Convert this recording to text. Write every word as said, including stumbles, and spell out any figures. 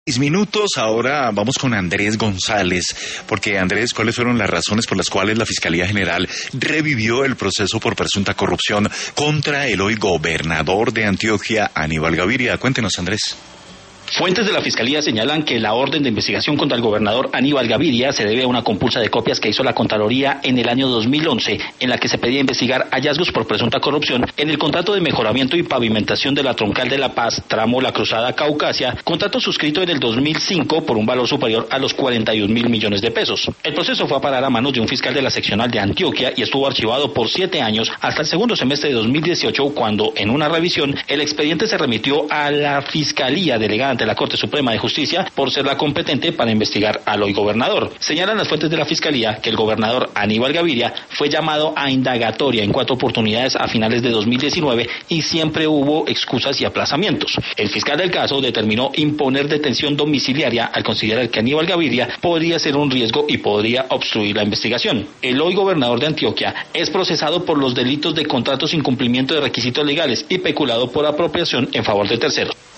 Minutos, ahora vamos con Andrés González, porque Andrés, ¿cuáles fueron las razones por las cuales la Fiscalía General revivió el proceso por presunta corrupción contra el hoy gobernador de Antioquia, Aníbal Gaviria? Cuéntenos, Andrés. Fuentes de la Fiscalía señalan que la orden de investigación contra el gobernador Aníbal Gaviria se debe a una compulsa de copias que hizo la Contraloría en el año dos mil once, en la que se pedía investigar hallazgos por presunta corrupción en el contrato de mejoramiento y pavimentación de la Troncal de La Paz, tramo La Cruzada Caucasia, contrato suscrito en el dos mil cinco por un valor superior a los cuarenta y un mil millones de pesos. El proceso fue a parar a manos de un fiscal de la seccional de Antioquia y estuvo archivado por siete años hasta el segundo semestre de dos mil dieciocho, cuando en una revisión el expediente se remitió a la Fiscalía delegada de la Corte Suprema de Justicia por ser la competente para investigar al hoy gobernador. Señalan las fuentes de la Fiscalía que el gobernador Aníbal Gaviria fue llamado a indagatoria en cuatro oportunidades a finales de dos mil diecinueve y siempre hubo excusas y aplazamientos. El fiscal del caso determinó imponer detención domiciliaria al considerar que Aníbal Gaviria podría ser un riesgo y podría obstruir la investigación. El hoy gobernador de Antioquia es procesado por los delitos de contratos sin cumplimiento de requisitos legales y peculado por apropiación en favor de terceros.